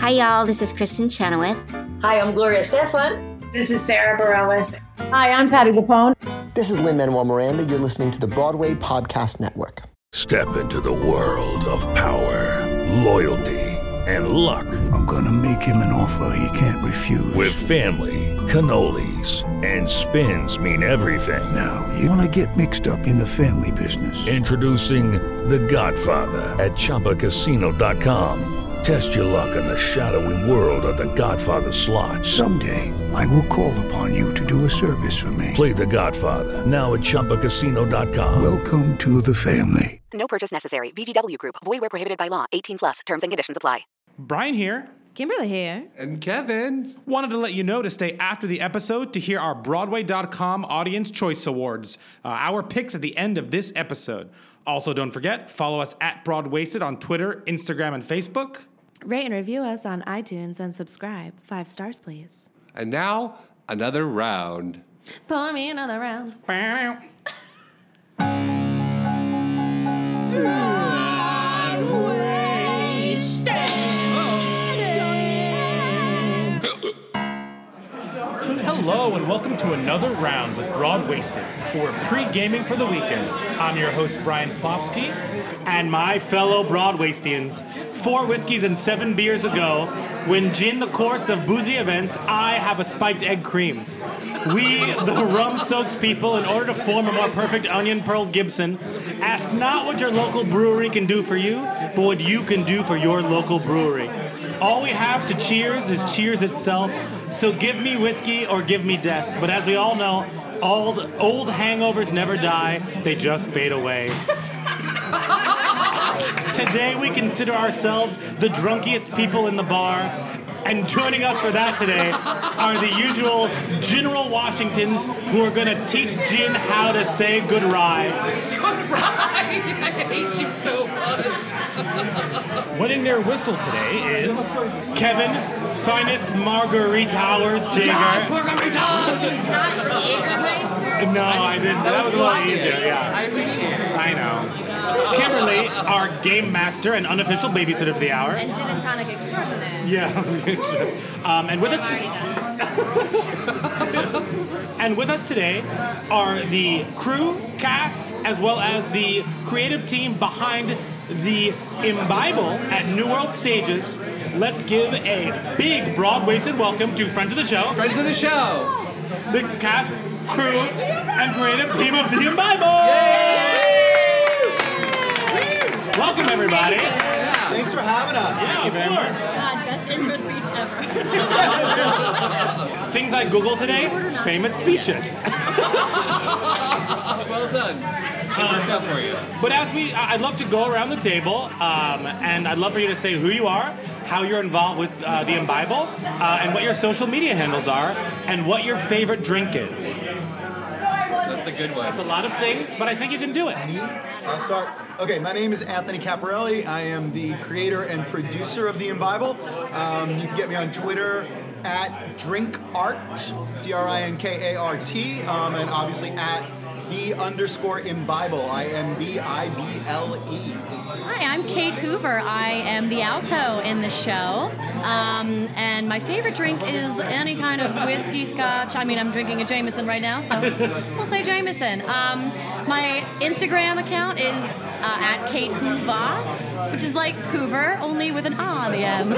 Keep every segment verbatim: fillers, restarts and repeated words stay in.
Hi, y'all. This is Kristen Chenoweth. Hi, I'm Gloria Estefan. This is Sarah Bareilles. Hi, I'm Patti LuPone. This is Lin-Manuel Miranda. You're listening to the Broadway Podcast Network. Step into the world of power, loyalty, and luck. I'm gonna make him an offer he can't refuse. With family, cannolis, and spins mean everything. Now, you wanna get mixed up in the family business. Introducing The Godfather at Chumba Casino dot com. Test your luck in the shadowy world of The Godfather slot. Someday, I will call upon you to do a service for me. Play The Godfather, now at Chumba Casino dot com. Welcome to the family. No purchase necessary. V G W Group. Void where prohibited by law. eighteen plus. Terms and conditions apply. Brian here. Kimberly here. And Kevin. Wanted to let you know to stay after the episode to hear our Broadway dot com Audience Choice Awards. Uh, our picks at the end of this episode. Also, don't forget, follow us at Broadwasted on Twitter, Instagram, and Facebook. Rate and review us on iTunes and subscribe. Five stars, please. And now, another round. Pour me another round. Hello and welcome to another round with Broadwasted, where we're pre-gaming for the weekend. I'm your host, Brian Plofsky, and my fellow Broadwastians. Four whiskeys and seven beers ago, when gin the course of boozy events, I have a spiked egg cream. We, the rum-soaked people, in order to form a more perfect onion pearl Gibson, ask not what your local brewery can do for you, but what you can do for your local brewery. All we have to cheers is cheers itself, so give me whiskey or give me death. But as we all know, old, old hangovers never die, they just fade away. Today we consider ourselves the drunkiest people in the bar, and joining us for that today are the usual General Washingtons who are going to teach Gin how to say good rye. Good rye! I hate you so much. Winning their whistle today is Kevin, finest Marguerite Towers Jaeger. Yes, Marguerite Towers! Not Jägermeister? No, I didn't. That was a little easier, yeah. I appreciate it. I know. Kimberly, our game master and unofficial babysitter for the hour. And gin and tonic extraordinaire. Yeah. um, and with us t- And with us today are the crew, cast, as well as the creative team behind the Imbible at New World Stages. Let's give a big Broadwasted welcome to friends of the show. Friends of the show. The cast, crew, and creative team of the Imbible. Yay! Welcome, everybody. Yeah. Thanks for having us. Yeah, thank you very much. God, best intro speech ever. Things I Googled today, famous speeches. Well done. Um, up for you. But as we, I'd love to go around the table, um, and I'd love for you to say who you are, how you're involved with uh, the Imbible, uh, and what your social media handles are, and what your favorite drink is. That's a good one. It's a lot of things, but I think you can do it. Me? I'll start. Okay, my name is Anthony Caparelli. I am the creator and producer of the Imbible. Um, you can get me on Twitter at DrinkArt, D R I N K A R T, um, and obviously at the underscore Imbible, I M B I B L E. Hi, I'm Kate Hoover. I am the alto in the show. Um, and my favorite drink is any kind of whiskey, scotch. I mean, I'm drinking a Jameson right now, so we'll say Jameson. Um, my Instagram account is uh, at Kate Hoover, which is like Hoover, only with an R on the end.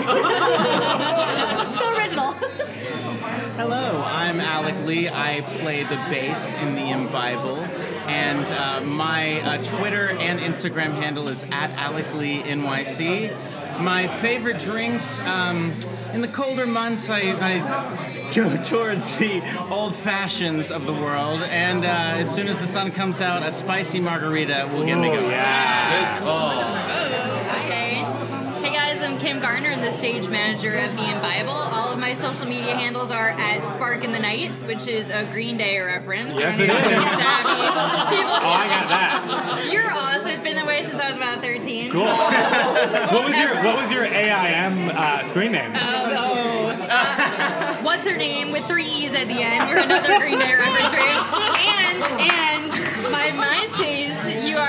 So original. Hello, I'm Alec Lee. I play the bass in the Imbible, and uh, my uh, Twitter and Instagram handle is at Alec Lee N Y C. My favorite drinks, um, in the colder months, I, I go towards the old fashions of the world, and uh, as soon as the sun comes out, a spicy margarita will get me going. Yeah. Good call. Okay. Hey guys, I'm Kim Garner, the stage manager of the Imbible. All of my social media handles are at Spark in the Night, which is a Green Day reference. Yes, it is. Oh, I got that. You're awesome. It's been that way since I was about thirteen. Cool. What was your What was your A I M uh, screen name? Oh, oh. Uh, what's her name with three E's at the end? You're another Green Day reference, right? And and my MySpace U R L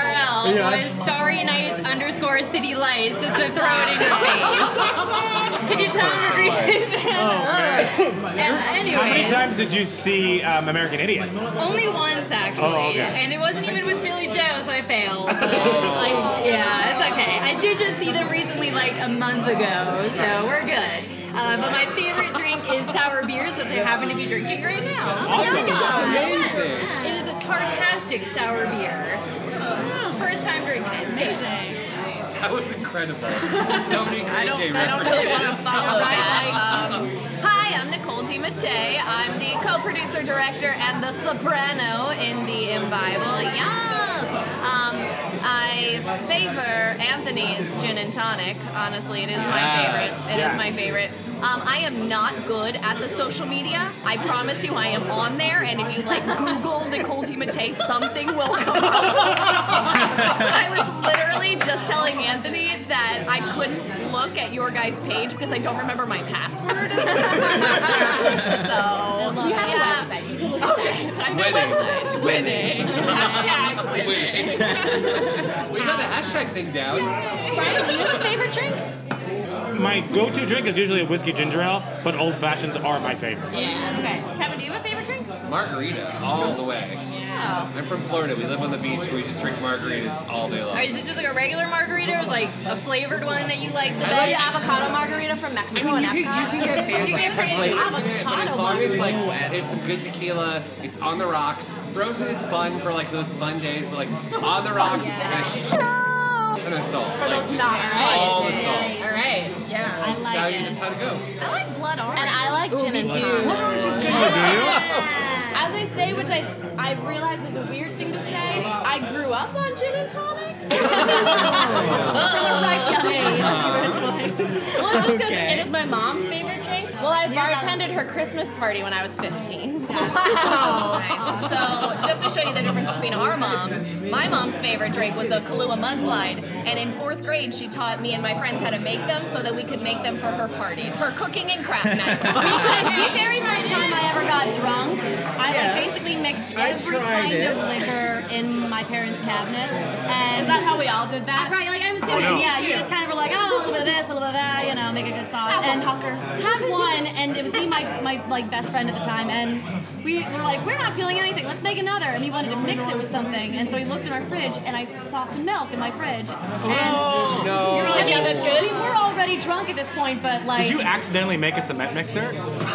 was Starry Nights underscore City Lights, just to throw it in your face. Could you tell me the reason? Anyway. How many times did you see um, American Idiot? Only once, actually. Oh, okay. And it wasn't even with Billy Joe, so I failed. Like, yeah, it's okay. I did just see them recently, like a month ago, so we're good. Uh, but my favorite drink is sour beers, which I happen to be drinking right now. Awesome. Here we go. Amazing. It is a Tartastic sour beer. First time drinking it. Amazing. That was incredible. So many great I don't, game I don't references. really want to follow that. Um, hi, I'm Nicole DiMattei. I'm the co-producer, director, and the soprano in the Imbible. Yes! Um, I favor Anthony's gin and tonic. Honestly, it is my Yes. favorite. It Yeah. is my favorite. Um, I am not good at the social media. I promise you I am on there, and if you like Google Nicole DiMattei, something will come up. I was literally just telling Anthony that I couldn't look at your guys' page because I don't remember my password. So, We have a yeah. website. You can look at Okay, that. I know websites. Winning. Hashtag winning. We got the hashtag thing down. Brian, do you have a favorite drink? My go-to drink is usually a whiskey ginger ale, but old fashions are my favorite. Yeah. Okay. Kevin, do you have a favorite drink? Margarita, all the way. Oh. I'm from Florida. We live on the beach where we just drink margaritas all day long. Or is it just like a regular margarita, or is like a flavored one that you like the I best? like avocado margarita from Mexico. I mean, you can, you can get fancy You can get flavors in it, but as long as like avocado there's some good tequila, it's on the rocks. Frozen is fun for like those fun days, but like on the rocks, and a shit ton of salt. For Like those just not all the right. salt. All right. Yeah. That's how you, that's how to go. I like blood orange. And I like gin and tonic. Blood orange is good. Oh, do you? As I say, which I I realized is a weird thing to say, I grew up on gin and tonics. From a ripe young age, originally. Well, it's just because Okay. it is my mom's favorite drink. Well, I bartended her Christmas party when I was fifteen. Wow. So, just to show you the difference between our moms, my mom's favorite drink was a Kahlua mudslide. And in fourth grade, she taught me and my friends how to make them so that we could make them for her parties. Her cooking and craft nights. We could, the very first time I ever got drunk, I like Yes. basically mixed I every tried kind it. of liquor in my parents' cabinet. And Is that how we all did that? Right, like I'm assuming, Oh, no. yeah, you just kind of were like, oh, a little bit of this, a little bit of that, you know, make a good sauce. Apple and pucker. had one, and it was me, and my my like best friend at the time, and we were like, we're not feeling anything, let's make another. And he wanted to mix it with something, and so he looked in our fridge, and I saw some milk in my fridge. And No. You were like, yeah, that's we good. were already drunk at this point, but like. Did you accidentally make a cement mixer?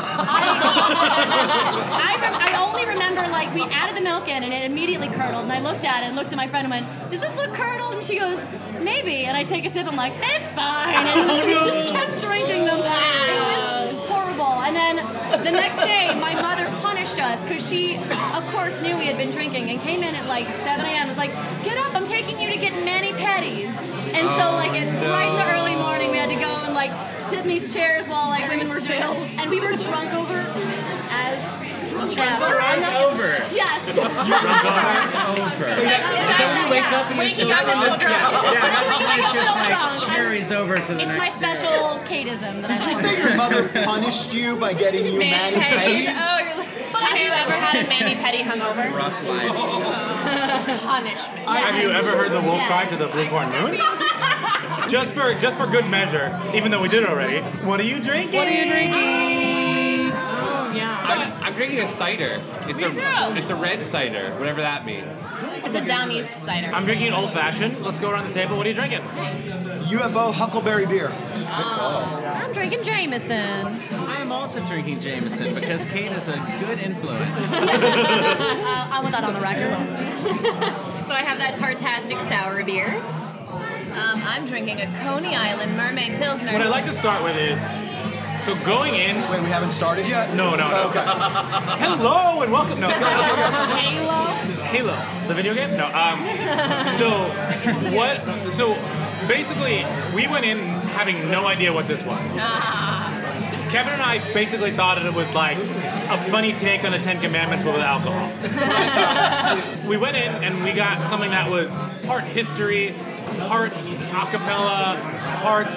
I, rem- I only remember like we added the milk in and it immediately curdled, and I looked at it and looked at my friend and went, does this look curdled? And she goes, maybe. And I take a sip, I'm like, it's fine. And we just kept drinking them. It was horrible. And then the next day, my mother punished us because she, of course, knew we had been drinking and came in at like seven a.m. was like, get up, I'm taking you to get mani-pedis. And so like at, right in the early morning, we had to go and like sit in these chairs while like women were jailed. And we were drunk over as drunk Drunk over. Yes. Drunk over. Is that when you wake up and you're Waking still up and drunk? still drunk. Yeah, that's I'm like just still like drunk. carries over to the It's next my day. special Kateism that Did I you like. say your mother punished you by getting you mani Mani-pedis. pedis? Oh, you're like, have you ever had a mani-pedi hungover? Rough life. Punishment. Have you ever heard the wolf cry to the blue corn moon? Just for just for good measure, even though we did it already. What are you drinking? What are you drinking? Oh, yeah. I'm, I'm drinking a cider. It's Me a too. it's a red cider, whatever that means. It's a down east cider. I'm drinking an old fashioned. Let's go around the table. What are you drinking? U F O Huckleberry beer. I'm drinking Jameson. I am also drinking Jameson because Kate is a good influence. uh, I want that on the record. So I have that Tartastic sour beer. Um, I'm drinking a Coney Island Mermaid Pilsner. What I'd like to start with is, so going in. Wait, we haven't started yet? No, no, no. Okay. Hello and welcome. No. Halo. Halo, the video game? No. Um. So what? So basically, we went in having no idea what this was. Kevin and I basically thought it was like a funny take on the Ten Commandments but with alcohol. We went in and we got something that was part history, part a cappella, part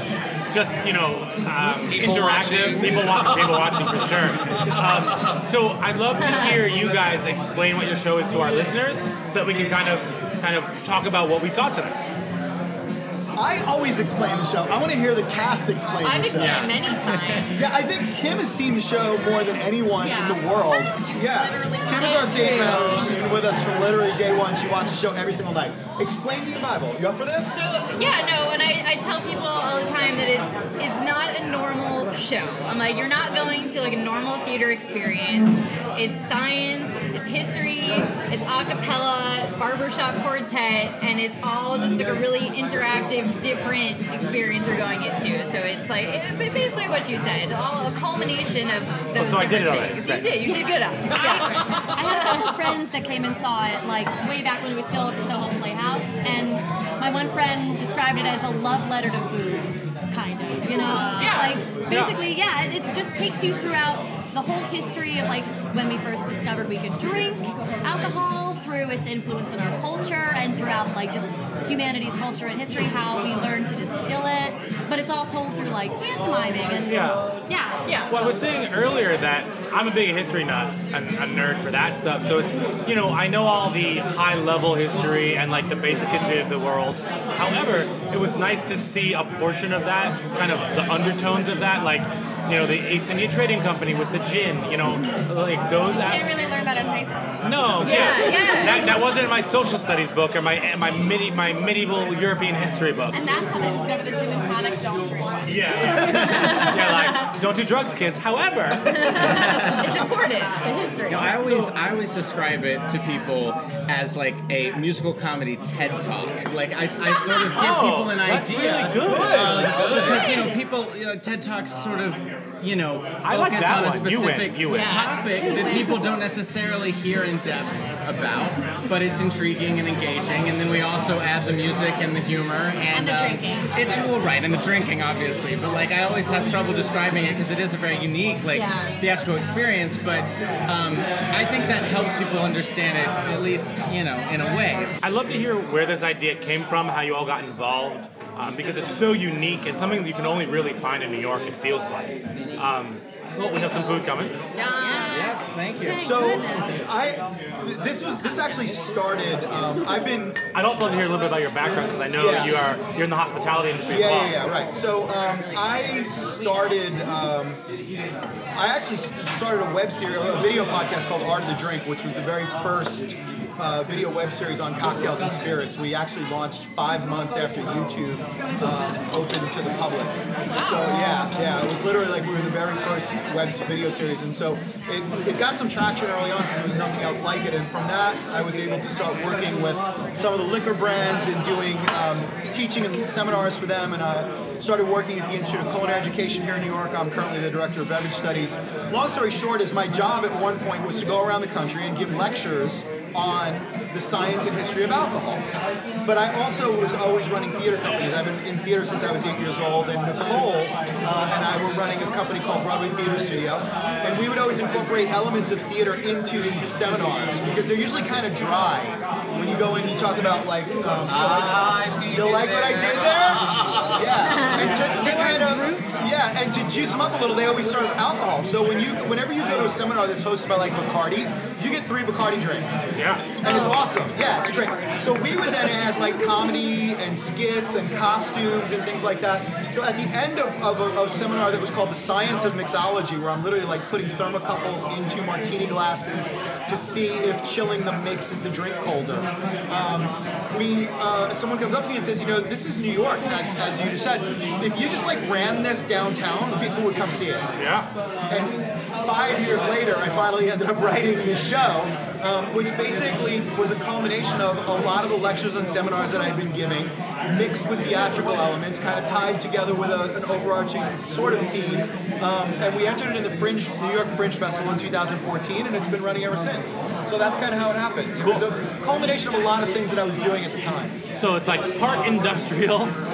just, you know, um, People interactive. watching. People, wa- people watching for sure. Um, so I'd love to hear you guys explain what your show is to our listeners, so that we can kind of kind of talk about what we saw tonight. I always explain the show. I want to hear the cast explain I've the show. explained it many times. Yeah, I think Kim has seen the show more than anyone Yeah. in the world. Yeah. literally Kim is our watched stage it. manager. She's been with us from literally day one. She watched the show every single night. Explain the Bible. You up for this? So yeah, no, and I, I tell people all the time that it's it's not a normal show. I'm like, you're not going to like a normal theater experience. It's science, it's history, it's a cappella, barbershop quartet, and it's all just like a really interactive, different experience we're going into. So it's like it, basically what you said, all a culmination of those Oh, so I did different it already. things. Great. You did, you did good. Yeah. I had a couple friends that came and saw it, like way back when we were still at the Soho Playhouse, and my one friend described it as a love letter to booze, kind of. You know, Yeah. it's like basically, yeah, it, it just takes you throughout the whole history of like when we first discovered we could drink alcohol, through its influence in our culture, and throughout like just humanity's culture and history, how we learned to distill it. But it's all told through like pantomiming and Yeah. yeah, yeah. Well, I was saying earlier that I'm a big history nut and a nerd for that stuff. So it's, you know, I know all the high level history and like the basic history of the world. However, it was nice to see a portion of that, kind of the undertones of that, like, you know, the East India Trading Company with the gin, you know, like those. You As- didn't really learn that in high school. no, Yeah, yeah. That, that wasn't in my social studies book or my my midi, my medieval European history book. And that's how they discovered the gin and tonic don't drink with. Yeah. yeah, like don't do drugs, kids. However, It's important to history. You know, I always I always describe it to people as like a musical comedy TED Talk. Like I, I sort of give Oh, people an that's idea. really good. Uh, Good. Because you know people, you know, TED Talks sort of, you know, I like focus that on a one. You win. specific You win. topic that people don't necessarily hear in depth about, but it's intriguing and engaging. And then we also add the music and the humor and, And the uh, drinking. It, well, right, and the drinking, obviously. But like, I always have trouble describing it because it is a very unique, like, Yeah. theatrical experience. But um, I think that helps people understand it, at least, you know, in a way. I'd love to hear where this idea came from, how you all got involved, um, because it's so unique and something that you can only really find in New York, it feels like. Um, well, we have some food coming. Yes, thank you. So, I th- this was this actually started. Um, I've been I'd also love to hear a little bit about your background, because I know Yeah. you are you're in the hospitality industry Yeah, as well. yeah, yeah, right. So um, I started. Um, I actually s- started a web series, a video podcast called Art of the Drink, which was the very first uh, video web series on cocktails and spirits. We actually launched five months after YouTube um, opened to the public. So yeah, yeah, it was literally like we were the very first web video series, and so it, it got some traction early on because there was nothing else like it. And from that, I was able to start working with some of the liquor brands and doing um, teaching and seminars for them, and uh, started working at the Institute of Culinary Education here in New York. I'm currently the director of beverage studies. Long story short is my job at one point was to go around the country and give lectures on the science and history of alcohol. But I also was always running theater companies. I've been in theater since I was eight years old, and Nicole uh, and I were running a company called Broadway Theater Studio, and we would always incorporate elements of theater into these seminars because they're usually kind of dry. When you go in and you talk about like, um, like you like what I did there? Yeah, and to, to kind of, yeah, and to juice them up a little, they always serve alcohol. So when you, whenever you go to a seminar that's hosted by like Bacardi, you get three Bacardi drinks. Yeah. And it's awesome. Yeah, it's great. So we would then add like comedy and skits and costumes and things like that. So at the end of, of a, of a seminar that was called The Science of Mixology, where I'm literally like putting thermocouples into martini glasses to see if chilling them makes the drink colder. Um, we, uh, someone comes up to me and says, you know, this is New York, as, as you just said. If you just like ran this downtown, people would come see it. Yeah. And five years later, I finally ended up writing this show, um, which basically was a culmination of a lot of the lectures and seminars that I'd been giving, mixed with theatrical elements, kind of tied together with a, an overarching sort of theme. Um, and we entered it in the Fringe, New York Fringe Festival in two thousand fourteen, and it's been running ever since. So that's kind of how it happened. It was a culmination of a lot of things that I was doing at the time. So it's like part industrial,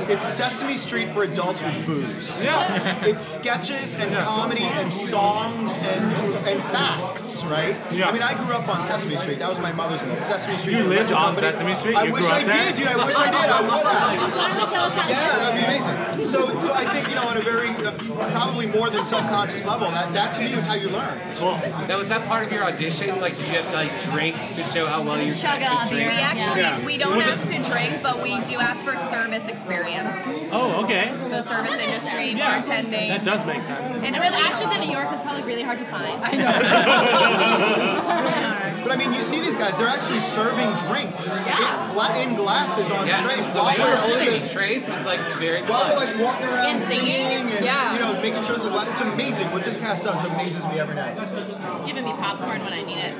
it's Sesame Street for adults with booze. Yeah. It's sketches and comedy and songs and and facts, right? Yeah. I mean, I grew up on Sesame Street. That was my mother's name. Sesame Street. You the lived Electric on Company. Sesame Street? I You wish grew up I there? did, dude. I wish I did. I would have. Why don't you tell us how Yeah, that would be amazing. So, so I think, you know, on a very, uh, probably more than subconscious level, that, that to me is how you learn. Cool. Now, was that part of your audition? Like, did you have to like drink to show how well you Chug could up drink? We actually Yeah. we don't Was it- ask to drink, but we do ask for service experience. Oh, okay. So service industry, Yeah. bartending. That does make sense. And And really with actors in New York, it's probably really hard to find. I But I mean, you see these guys, they're actually serving drinks Yeah. in, gla- in glasses on Yeah, trays the while way they're you're holding holding those trays was like very While they're clutch. like walking around And singing. singing and Yeah. you know making sure that the glass. It's amazing what this cast does. Amazes me every night. It's giving me popcorn when I need it.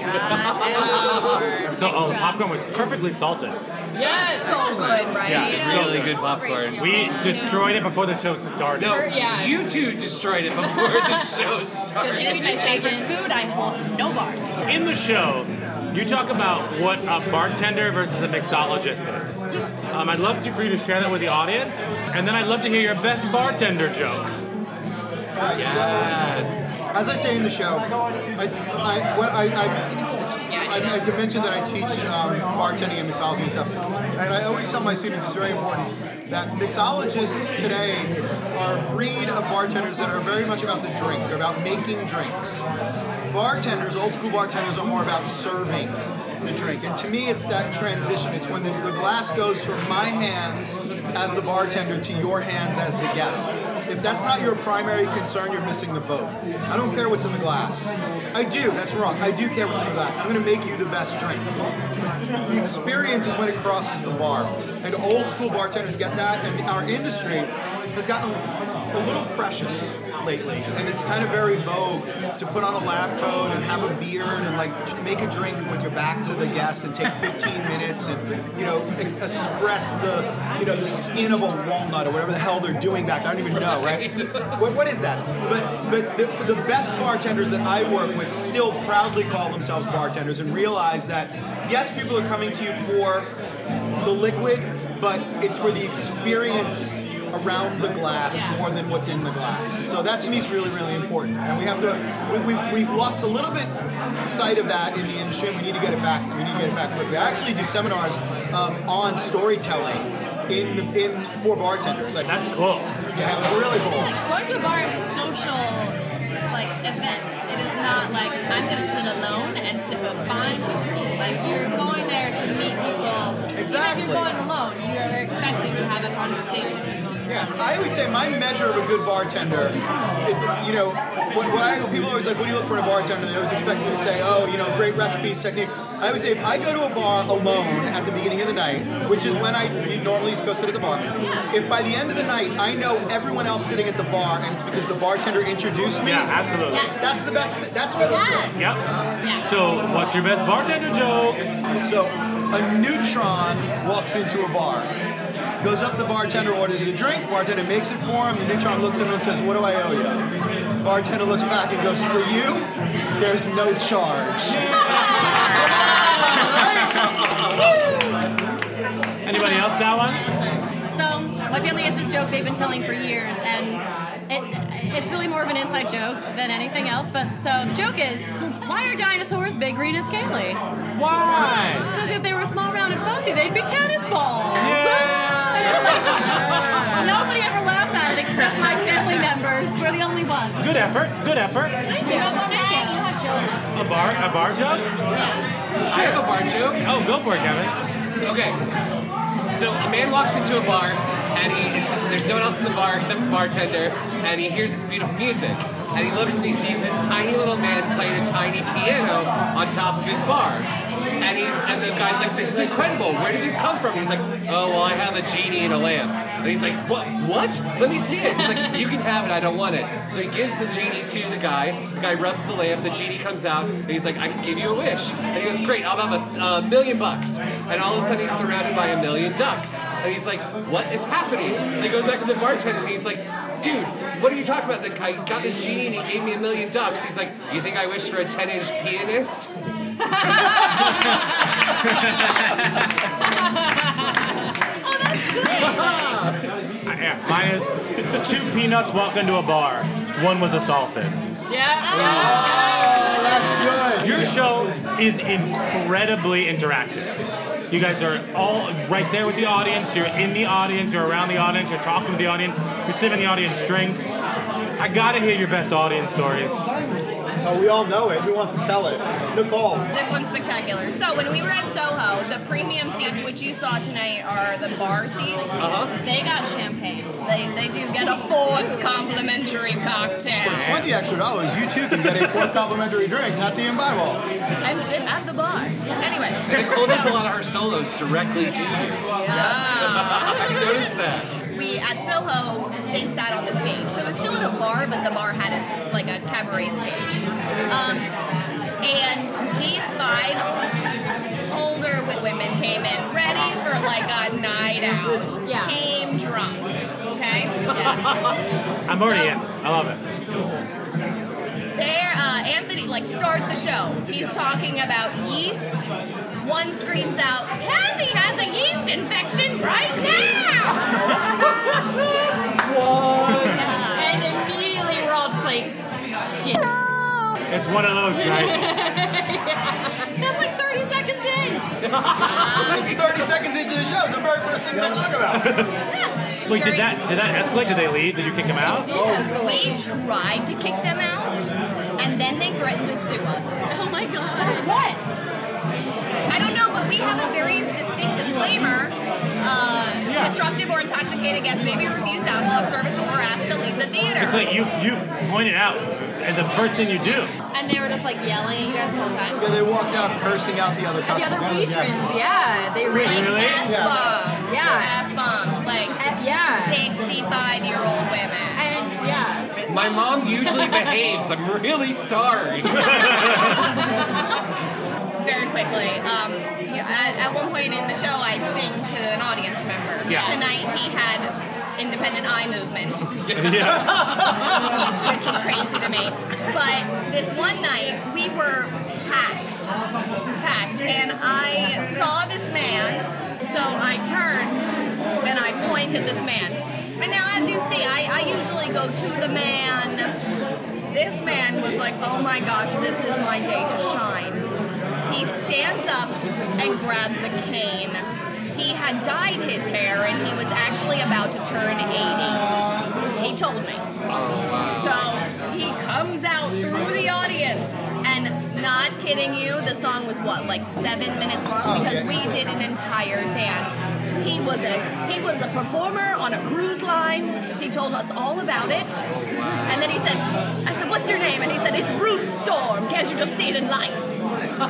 So, oh, popcorn was perfectly salted. Yes, so good, right? Yeah, It's so really good. good popcorn. We destroyed it before the show started. No, Yeah. you two destroyed it before the show Good started. thing it's my favorite food. I hold no bars. In the show, you talk about what a bartender versus a mixologist is. Um, I'd love to, for you to share that with the audience, and then I'd love to hear your best bartender joke. Right, Yes. So, as I say in the show, I I what I I, I, I mentioned that I teach um, bartending and mixology and stuff, and I always tell my students it's very important that mixologists today are a breed of bartenders that are very much about the drink. They're about making drinks. Bartenders, old school bartenders, are more about serving the drink. And to me, it's that transition. It's when the, the glass goes from my hands as the bartender to your hands as the guest. If that's not your primary concern, you're missing the boat. I don't care what's in the glass. I do, that's wrong. I do care what's in the glass. I'm gonna make you the best drink. The experience is when it crosses the bar. And old school bartenders get that, and our industry has gotten a little precious lately, and it's kind of very vogue to put on a lab coat and have a beard and like make a drink with your back to the guest and take fifteen minutes and you know express the you know the skin of a walnut or whatever the hell they're doing back there. I don't even know, right? what, what is that? But but the, the best bartenders that I work with still proudly call themselves bartenders and realize that yes, people are coming to you for the liquid, but it's for the experience around the glass more than what's in the glass. So that to me is really, really important. And we have to, we, we, we've lost a little bit sight of that in the industry, and we need to get it back. We need to get it back quickly. I actually do seminars um, on storytelling in the in for bartenders. Like, That's cool. Yeah, it's really cool. Like, going to a bar is a social like event. It is not like I'm gonna sit alone and sip a fine whiskey. Like you're going there to meet people. Exactly. Even if you're going alone, you are expecting to have a conversation with those. Yeah, I always say my measure of a good bartender, it, you know, what, what I people are always like, what do you look for in a bartender? They always expect me to say, oh, you know, great recipes, technique. I always say, if I go to a bar alone at the beginning of the night, which is when I normally go sit at the bar, if by the end of the night I know everyone else sitting at the bar and it's because the bartender introduced me, Yeah, absolutely. that's the best. That's what I look for. Yep. So, what's your best bartender joke? So, a neutron walks into a bar. Goes up, the bartender orders a drink, bartender makes it for him, the neutron looks at him and says, what do I owe you? Bartender looks back and goes, for you, there's no charge. Anybody else got one? So my family has this joke they've been telling for years, and it, it's really more of an inside joke than anything else. But so the joke is, why are dinosaurs big, green, and scaly? Why? Because if they were small, round, and fuzzy, they'd be tennis balls. Yeah. And it's like, nobody ever laughs at it except my family members. We're the only ones. Good effort. Good effort. Thank you. Thank you. You have jokes. A bar, a bar joke? I have a bar joke. Oh, go for it, Kevin. Okay. So a man walks into a bar, and he it's, there's no one else in the bar except the bartender, and he hears this beautiful music. And he looks and he sees this tiny little man playing a tiny piano on top of his bar. And he's and the guy's like, this is incredible. Where did this come from? He's like, oh, well, I have a genie in a lamp. And he's like, what? What? Let me see it. He's like, you can have it. I don't want it. So he gives the genie to the guy. The guy rubs the lamp. The genie comes out, and he's like, I can give you a wish. And he goes, great. I'll have a, a million bucks. And all of a sudden, he's surrounded by a million ducks. And he's like, what is happening? So he goes back to the bartender, and he's like, dude, what are you talking about? The, I got this genie, and he gave me a million ducks. He's like, do you think I wish for a ten-inch pianist? Oh, that's good. mine, yeah, mine is two peanuts walk into a bar. One was assaulted. Yeah. Oh, that's good. Your show is incredibly interactive. You guys are all right there with the audience. You're in the audience. You're around the audience. You're talking to the audience. You're serving the audience drinks. I gotta hear your best audience stories. Oh, we all know it. Who wants to tell it? Nicole. This one's spectacular. So when we were at Soho, the premium seats, which you saw tonight, are the bar seats. Uh-huh. They got champagne. They they do get a fourth complimentary cocktail. For twenty extra dollars, you too can get a fourth complimentary drink at the Imbible. And sit at the bar. Anyway. Nicole does a lot of her solos directly to you. Yeah. I noticed that. We at Soho, they sat on the stage, so it was still at a bar, but the bar had a, like a cabaret stage. Um, and these five older women came in ready for like a night out. Yeah. Came drunk. Okay. I'm already So- in. I love it. There, uh, Anthony, like, start the show. He's talking about yeast. One screams out, Kathy has a yeast infection right now! What? And immediately we're all just like, shit. It's one of those nights. That's like thirty seconds in. It's thirty seconds into the show. It's the very first thing they talk about. Wait, did that did that escalate? Did they leave? Did you kick them out? We tried to kick them out, and then they threatened to sue us. Oh my god. For what? I don't know, but we have a very distinct disclaimer. Uh, Yeah. Disruptive or intoxicated guests may be refused alcohol service or asked to leave the theater. It's like you you pointed out, and the first thing you do. And they were just like yelling at you guys the whole time. Yeah, they walked out cursing out the other The customers. other patrons, Yes. yeah, they really, Really? F-bombs. Yeah. F-bombs. Like, Uh, yeah. sixty-five-year-old women. And yeah, My mom usually behaves. I'm really sorry. Very quickly. Um, you, at, at one point in the show, I sing to an audience member. Yeah. Tonight, he had independent eye movement, Yes. which was crazy to me. But this one night, we were packed, packed, and I saw this man, so I turned and I pointed this man. And now, as you see, I, I usually go to the man. This man was like, oh my gosh, this is my day to shine. He stands up and grabs a cane. He had dyed his hair and he was actually about to turn eighty. He told me. So he comes out through the audience, and not kidding you, the song was what, like seven minutes long, because we did an entire dance. He was a he was a performer on a cruise line. He told us all about it. And then he said, I said, what's your name? And he said, it's Bruce Storm. Can't you just see it in lights?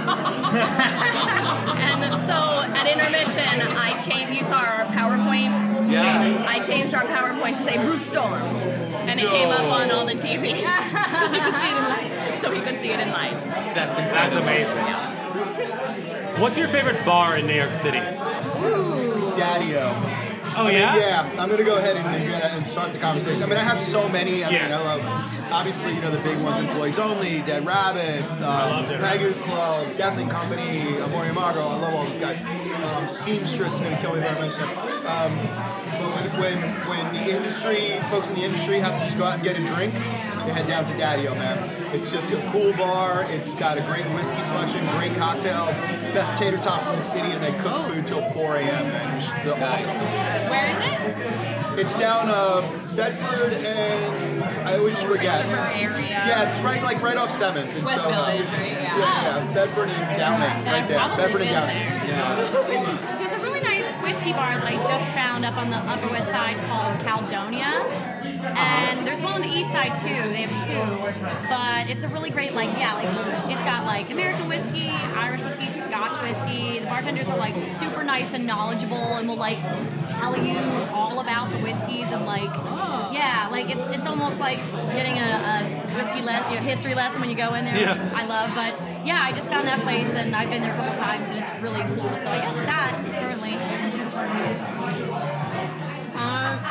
And so at intermission, I changed, you saw our PowerPoint? Yeah. I changed our PowerPoint to say Bruce Storm. And it came up on all the T V. Because you could see it in lights. So he could see it in lights. That's That's amazing. Yeah. What's your favorite bar in New York City? Daddy-O. Oh, I mean, yeah? yeah, I'm going to go ahead and, and, and start the conversation. I mean, I have so many. I Yeah. mean, I love, obviously, you know, the big ones, Employees Only, Dead Rabbit, um, love Dead Pegu Club, Deathling Company, Amoria Margo. I love all these guys. Um, Seamstress is going to kill me if I mention it. Um, but when, when, when the industry, folks in the industry have to just go out and get a drink, they head down to Daddy-O, man. It's just a cool bar. It's got a great whiskey selection, great cocktails, best tater tots in the city, and they cook food till four a.m., man. It's awesome. Where is it? It's down uh, Bedford and I always forget. Christopher area. Yeah, it's right like right off seventh. in West Soho. Village, right? Yeah. Yeah, yeah, Bedford and Downing, right there. probably Bedford and been Downing. There's a really nice whiskey bar that I just found up on the Upper West Side called Caledonia. And there's one on the east side too. They have two. But it's a really great, like, yeah, like, it's got like American whiskey, Irish whiskey, Scotch whiskey. The bartenders are like super nice and knowledgeable and will like tell you all about the whiskeys and like, yeah, like it's it's almost like getting a, a whiskey le- you know, history lesson when you go in there, Yeah. which I love. But yeah, I just found that place and I've been there a couple times and it's really cool. So I guess that currently. Um,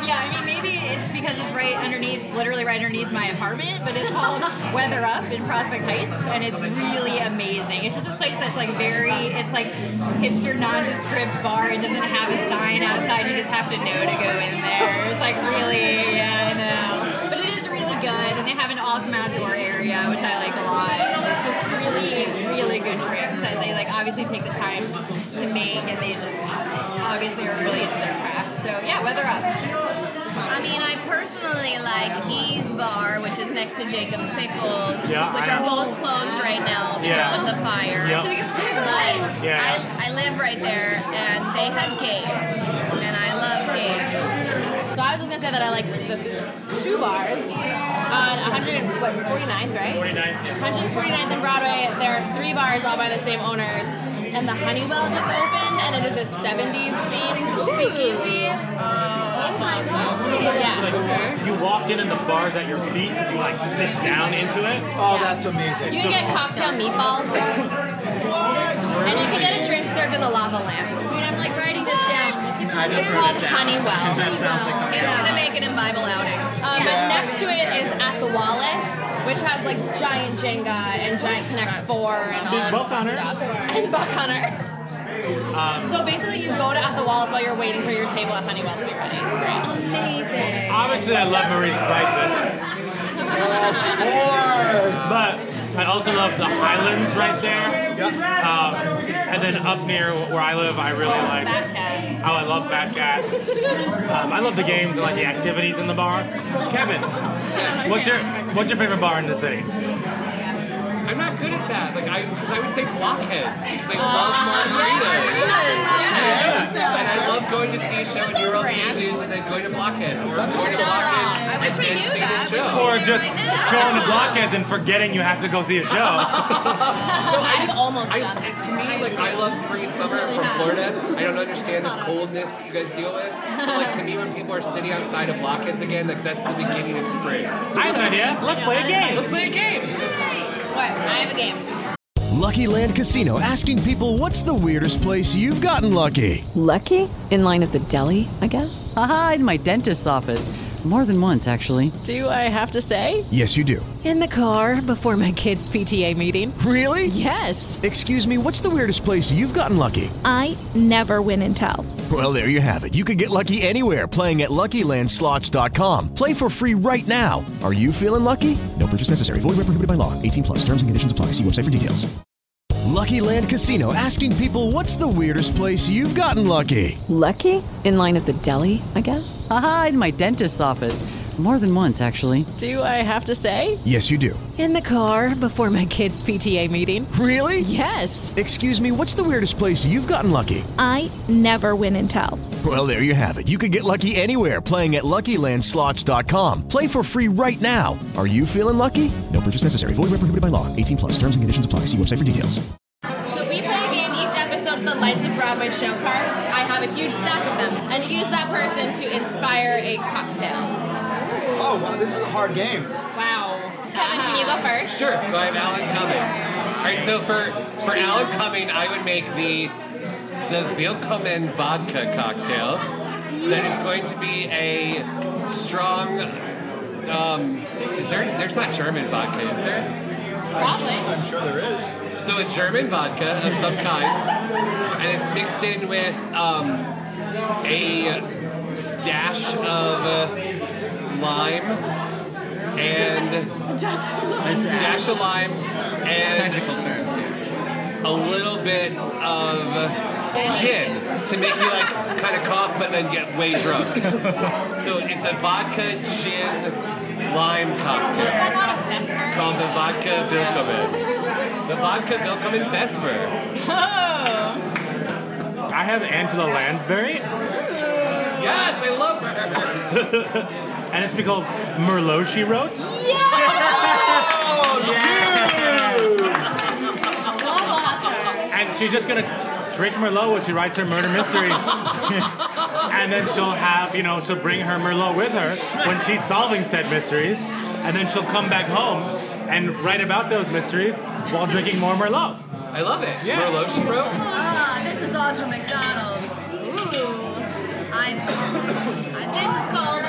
Yeah, I mean, maybe it's because it's right underneath, literally right underneath my apartment, but it's called Weather Up in Prospect Heights, and it's really amazing. It's just this place that's like very, it's like hipster, nondescript bar. It doesn't have a sign outside. You just have to know to go in there. It's like really, yeah, I know. But it is really good, and they have an awesome outdoor area, which I like a lot. It's just really, really good drinks that they like obviously take the time to make, and they just obviously are really into their craft. So yeah, Weather Up. I mean, I personally like Ease Bar, which is next to Jacob's Pickles, Yeah, which I are know. both closed right now because Yeah. of the fire. Yep. Jacob's Pickles. But Yeah. I, I live right there, and they have games, and I love games. So I was just gonna say that I like the two bars on one hundred and what, forty-ninth, right? forty-ninth. one hundred forty-ninth and Broadway. There are three bars all by the same owners, and the Honeywell just opened, and it is a seventies themed speakeasy. Oh my god! Yes. Like, you walked in and the bar's at your feet. Could you like sit down into it? Oh, that's amazing. You can get cocktail meatballs, and you can get a drink served in a lava lamp. Dude, I'm like writing this down. It's, a, I just it's wrote called it down. Honeywell. That sounds like something. It's gonna make it in Bible outing. Um, But next to it is At the Wallace, which has like giant Jenga and giant Connect Four and all Big that Buck fun Hunter. stuff. And Buck Hunter. Um, So basically, you go to At the Wallace while you're waiting for your table at Honeywell to be ready. It's great. Amazing. Obviously, I love Marie's Crisis. Of course. But I also love the Highlands right there. Um, and then up near where I live, I really like. Fat Cat. Oh, I love Fat Cat. Um, I love the games and like the activities in the bar. Kevin, what's your what's your favorite bar in the city? I'm not good at that. Like I, because I would say Blockheads because I love margaritas. Yeah. And I love going to see a show in New World Stages and then going to Blockheads or going to Blockheads. I wish we and knew seeing that. the show. Or just going to Blockheads and forgetting you have to go see a show. No, I I've just, almost I, done that. To me, like I love spring and summer. I'm from Florida. I don't understand this coldness that you guys deal with. But like to me, when people are sitting outside of Blockheads again, like that's the beginning of spring. I have an idea. Let's play a game. Let's play a game. What? I have a game. Lucky Land Casino asking people, what's the weirdest place you've gotten lucky? Lucky? In line at the deli, I guess? Aha, in my dentist's office. More than once, actually. Do I have to say? Yes, you do. In the car before my kids' P T A meeting. Really? Yes. Excuse me, what's the weirdest place you've gotten lucky? I never win and tell. Well, there you have it. You can get lucky anywhere, playing at Lucky Land Slots dot com. Play for free right now. Are you feeling lucky? No purchase necessary. Void where prohibited by law. eighteen plus. Terms and conditions apply. See website for details. Lucky Land Casino asking people, what's the weirdest place you've gotten lucky? Lucky? In line at the deli, I guess? Aha, in my dentist's office. More than once, actually. Do I have to say? Yes, you do. In the car before my kids' P T A meeting. Really? Yes. Excuse me, what's the weirdest place you've gotten lucky? I never win and tell. Well, there you have it. You can get lucky anywhere, playing at Lucky Land Slots dot com. Play for free right now. Are you feeling lucky? No purchase necessary. Void where prohibited by law. eighteen plus. Terms and conditions apply. See website for details. So we play a game each episode of the Lights of Broadway show cards. I have a huge stack of them, and you use that person to inspire a cocktail. Oh, wow, this is a hard game. Wow. Kevin, can you go first? Sure. So I have Alan Cumming. All right. So for for Alan Cumming, I would make the the Willkommen vodka cocktail. That is going to be a strong. Um, is there? There's not German vodka, is there? Probably. I'm sure there is. So a German vodka of some kind, and it's mixed in with um, a dash of uh, lime and A dash dash of lime and technical terms here. a little bit of gin to make you like kind of cough but then get way drunk. So it's a vodka gin lime cocktail Is that not a Vesper? called the vodka Willkommen. The vodka Willkommen Vesper. Oh. I have Angela Lansbury. Yes, I love her. And it's called Merlot, She Wrote. Oh, dude! And she's just gonna drink Merlot when she writes her murder mysteries. And then she'll have, you know, she'll bring her Merlot with her when she's solving said mysteries. And then she'll come back home and write about those mysteries while drinking more Merlot. I love it. Yeah. Merlot, She Wrote. Ah, this is Audra McDonald. Ooh. I, I, this is called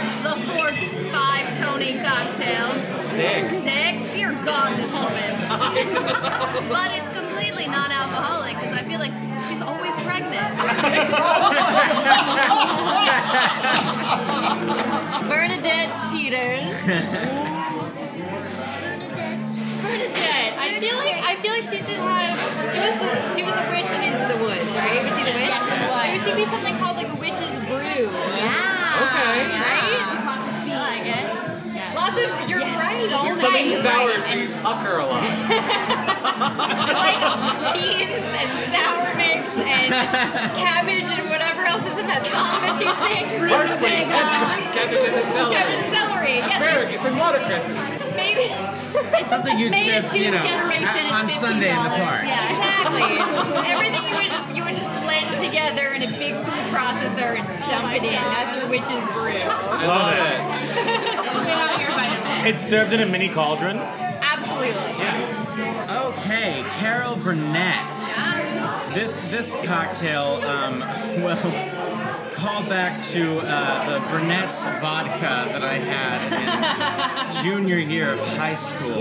five Tony cocktails. Six. Six? Dear God, this woman. But it's completely non-alcoholic because I feel like she's always pregnant. Bernadette Peters. Bernadette. I feel like I feel like she should have. She was the she was the witch in Into the Woods, right? Was she the witch? Yes, she was. There should be something called like a witch's brew. Yeah. Okay. Right? Lots of tea, I guess. Lots of. You're Yes. right. All Something right. sour Right. so you pucker a lot. Like beans and sour mix and cabbage and whatever else is in that song that she sings. Parsley, cabbage and celery. Cabbage and celery. Yes. Asparagus and watercresses. Maybe. It's something you'd Made sip, at you know, Juice Generation on at Sunday in the fifteen dollars. park. Yeah. Exactly. Everything you would just, you would just blend together in a big food processor and dump it in. That's your witch's brew. I love it. Get out here by the minute. It's served in a mini cauldron. Absolutely. Okay, Carol Burnett. This this cocktail, um, well, call back to uh, the Burnett's vodka that I had in junior year of high school.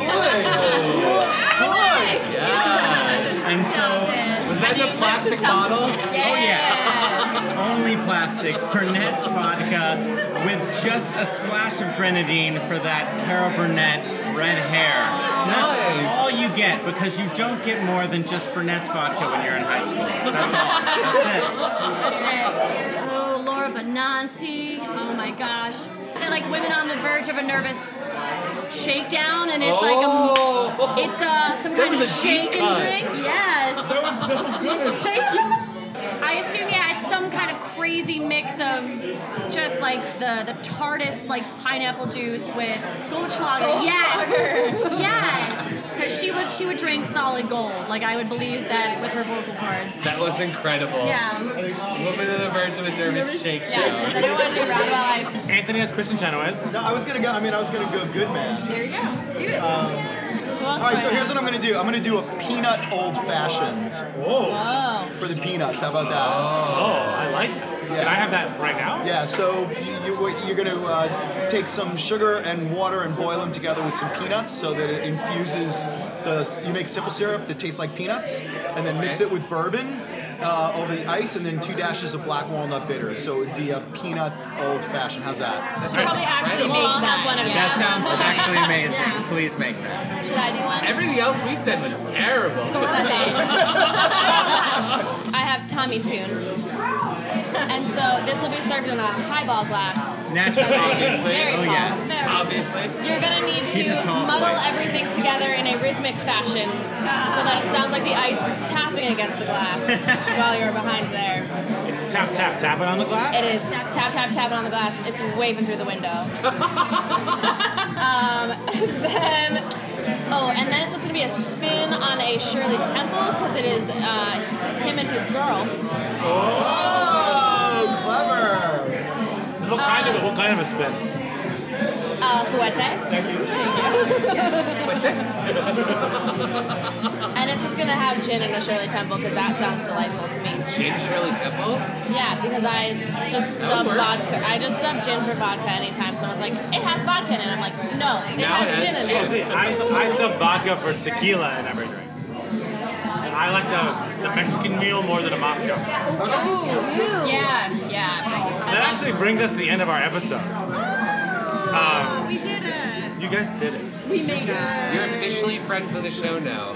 Yeah. And so, was that in a plastic bottle? Oh yes, only plastic. Burnett's vodka with just a splash of grenadine for that Carol Burnett red hair. And that's Nice. all you get because you don't get more than just Burnett's vodka when you're in high school. That's all. That's it. That's it. Oh, Laura Benanti. Oh my gosh. They're like women on the verge of a nervous shakedown, and it's like Oh. a, it's uh, some That kind of was a deep shake and cut. drink. Yes. That was so good. Thank you. I assume, yeah, it's some kind of crazy mix of just like the the tartest like pineapple juice with Goldschlager. Yes, yes. Because she would she would drink solid gold. Like I would believe that with her vocal cords. That was incredible. Yeah. Woman on the verge of a nervous shakedown. Yeah. Does anyone want to do round about? Anthony has Kristen Chenoweth. No, I was gonna go. I mean, I was gonna go good man. There you go. Do it. Um, all right, so here's what I'm gonna do. I'm gonna do a peanut old fashioned. Whoa. Whoa. For the peanuts. How about that? Oh, I like that. Can I have that right now? Yeah, so you, you, you're going to uh, take some sugar and water and boil them together with some peanuts so that it infuses the, you make simple syrup that tastes like peanuts, and then mix it with bourbon uh, over the ice, and then two dashes of black walnut bitter. So it would be a peanut old fashioned. How's that? Should probably actually make I'll that. have one of That those. sounds actually amazing. Please make that. Should I do one? Everything else we said was terrible. I have Tommy Tune. And so this will be served in a highball glass. Naturally. Obviously. Very Oh, tall. yes. Obviously. You're gonna need He's a to tall muddle boy. everything together in a rhythmic fashion so that it sounds like the ice is tapping against the glass while you're behind there. Tap, tap, tap it on the glass? It is tap, tap, tap, tap it on the glass. It's waving through the window. um, then, oh, and then it's just gonna be a spin on a Shirley Temple because it is uh, him and his girl. Oh, clever. What kind of what kind of a spin? Uh, Fouette. Thank you. And it's just gonna have gin and a Shirley Temple because that sounds delightful to me. Gin Shirley Temple? Yeah, because I just sub vodka. I just sub gin for vodka anytime someone's like, it has vodka in it. I'm like, no, it Now has it gin in Oh, it. see, I, I sub vodka for tequila in every drink. And I like the, the Mexican meal more than a Moscow. Ooh. Yeah, yeah. That actually brings us to the end of our episode. Um, We did it. you guys did it. We made it. You're officially friends of the show now.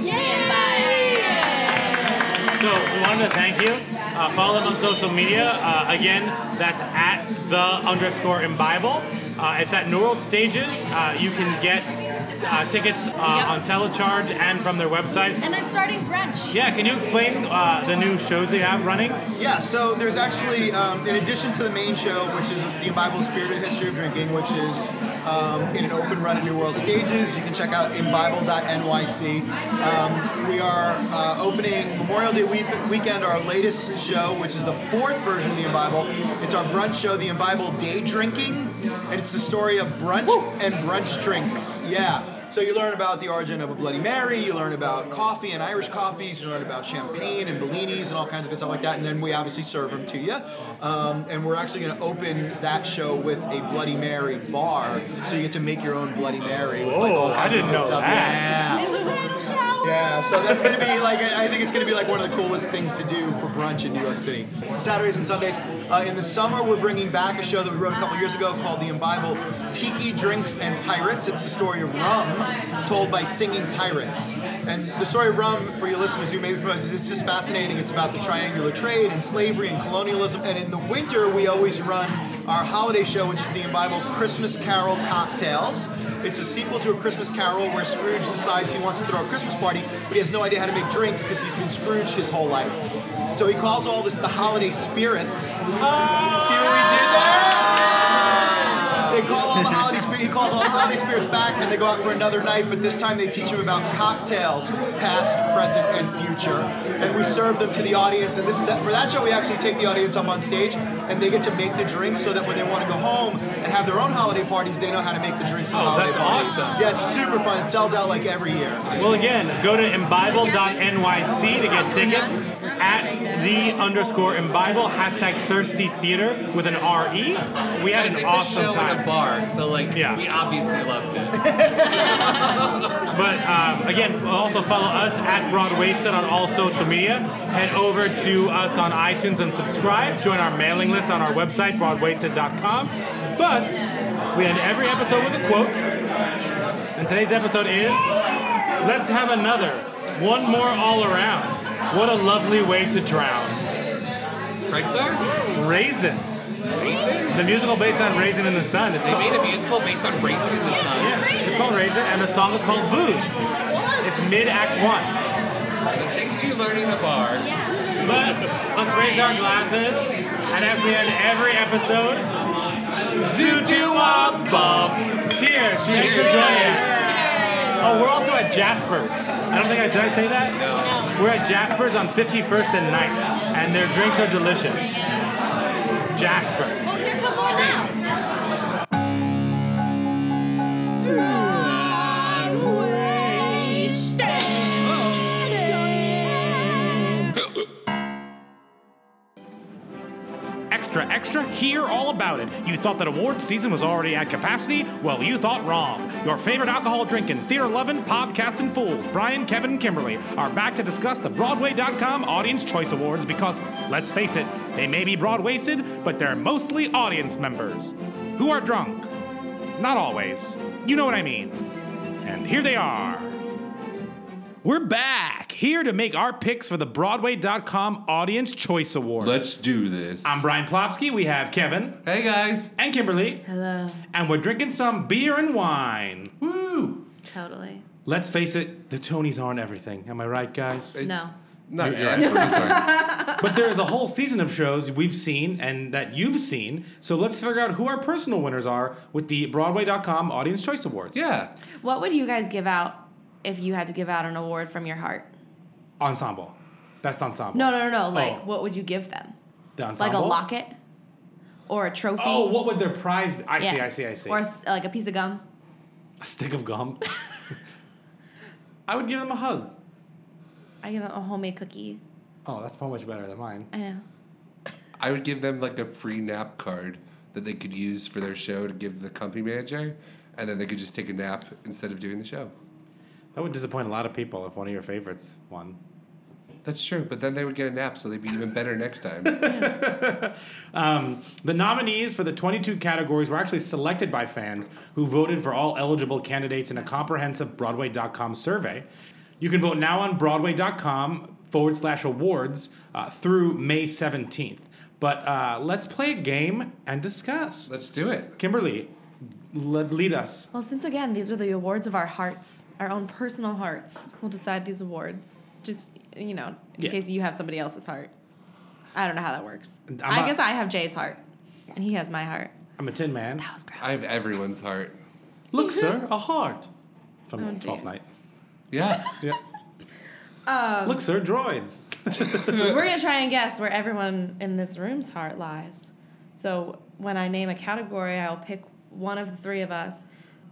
So we wanted to thank you. Uh, follow them on social media. Uh, again, that's at the underscore imbible. Uh, it's at New World Stages. Uh, you can get uh, tickets uh, on Telecharge and from their website. And they're starting brunch. Yeah, can you explain uh, the new shows they have running? Yeah, so there's actually, um, in addition to the main show, which is the Imbible Spirited History of Drinking, which is um, in an open run at New World Stages. You can check out imbible dot N Y C. Um, we are uh, opening Memorial Day week- weekend, our latest show, which is the fourth version of the Imbible. It's our brunch show, the Imbible Day Drinking, and it's the story of brunch and brunch drinks. Yeah. So you learn about the origin of a Bloody Mary, you learn about coffee and Irish coffees, you learn about champagne and Bellinis and all kinds of good stuff like that, and then we obviously serve them to you. Um, and we're actually going to open that show with a Bloody Mary bar, so you get to make your own Bloody Mary. With, like, all Whoa, kinds I didn't of good know stuff. that. Yeah. It's a bridal shower. Yeah, so that's going to be like, I think it's going to be like one of the coolest things to do for brunch in New York City. Saturdays and Sundays. Uh, in the summer, we're bringing back a show that we wrote a couple years ago called The Imbible Tiki, Drinks, and Pirates. It's the story of rum told by singing pirates. And the story of rum, for your listeners who may be familiar, it's just fascinating. It's about the triangular trade and slavery and colonialism. And in the winter, we always run our holiday show, which is The Imbible Christmas Carol Cocktails. It's a sequel to A Christmas Carol where Scrooge decides he wants to throw a Christmas party, but he has no idea how to make drinks because he's been Scrooge his whole life. So he calls all this the holiday spirits. Oh. See what we did there? They call all the holiday spirits. He calls all the holiday spirits back, and they go out for another night. But this time they teach him about cocktails, past, present, and future. And we serve them to the audience. And this that, for that show, we actually take the audience up on stage, and they get to make the drinks so that when they want to go home and have their own holiday parties, they know how to make the drinks for the Oh, holiday that's parties. awesome. Yeah, it's super fun. It sells out like every year. Well, again, go to imbible dot N Y C to get tickets. At the underscore imbible, hashtag thirsty theater with an R E. We had Guys, an it's awesome a show time. in a bar, so like Yeah. we obviously loved it. But um, again, also follow us at Broadwasted on all social media. Head over to us on iTunes and subscribe. Join our mailing list on our website, broadwasted dot com. But we end every episode with a quote. And today's episode is, let's have another. One more all around. What a lovely way to drown. Right, sir? Raisin. Raisin? The musical based on Raisin in the Sun. It's They called, made a musical based on Raisin in the Sun. yeah, it's called Raisin, and the song is called Booze. It's mid-act one. The things you learn in a bar. But let's raise our glasses, and as we end every episode, Zoot-wop-bop. Cheers. Thanks for joining us. Oh, we're also at Jasper's. I don't think I did I say that? No. We're at Jasper's on fifty-first and ninth, and their drinks are delicious. Jasper's. Well, here come more now. Extra, extra, hear all about it. You thought that awards season was already at capacity? Well, you thought wrong. Your favorite alcohol drinking, theater loving, podcasting fools, Brian, Kevin, and Kimberly, are back to discuss the Broadway dot com Audience Choice Awards because, let's face it, they may be broad-wasted, but they're mostly audience members who are drunk. Not always. You know what I mean. And here they are. We're back, here to make our picks for the Broadway dot com Audience Choice Awards. Let's do this. I'm Brian Plofsky. We have Kevin. Hey, guys. And Kimberly. Hello. And we're drinking some beer and wine. Woo! Totally. Let's face it, the Tonys aren't everything. Am I right, guys? No. Not You're yet. right. I'm sorry. But there's a whole season of shows we've seen and that you've seen. So let's figure out who our personal winners are with the Broadway dot com Audience Choice Awards. Yeah. What would you guys give out if you had to give out an award from your heart? Ensemble. Best ensemble. No, no, no, no. Like, Oh. what would you give them? The Like ensemble? a locket? Or a trophy? Oh, what would their prize be? I Yeah. see, I see, I see. Or a s like a piece of gum? A stick of gum. I would give them a hug. I give them a homemade cookie. Oh, that's so much better than mine. I know. I would give them like a free nap card that they could use for their show to give the company manager, and then they could just take a nap instead of doing the show. That would disappoint a lot of people if one of your favorites won. That's true, but then they would get a nap, so they'd be even better next time. Um, the nominees for the twenty-two categories were actually selected by fans who voted for all eligible candidates in a comprehensive Broadway dot com survey. You can vote now on Broadway dot com forward slash awards uh, through May seventeenth. But uh, let's play a game and discuss. Let's do it. Kimberly, lead, lead us. Well, since again, these are the awards of our hearts, our own personal hearts. We'll decide these awards. Just, you know, in Yeah. case you have somebody else's heart. I don't know how that works. I'm I a- guess I have Jay's heart, and he has my heart. I'm a tin man. That was gross. I have everyone's heart. Look, sir, a heart. From Oh, Twelfth dear. Night. Yeah. Yeah. Um, Look, sir, droids. We're going to try and guess where everyone in this room's heart lies. So when I name a category, I'll pick one of the three of us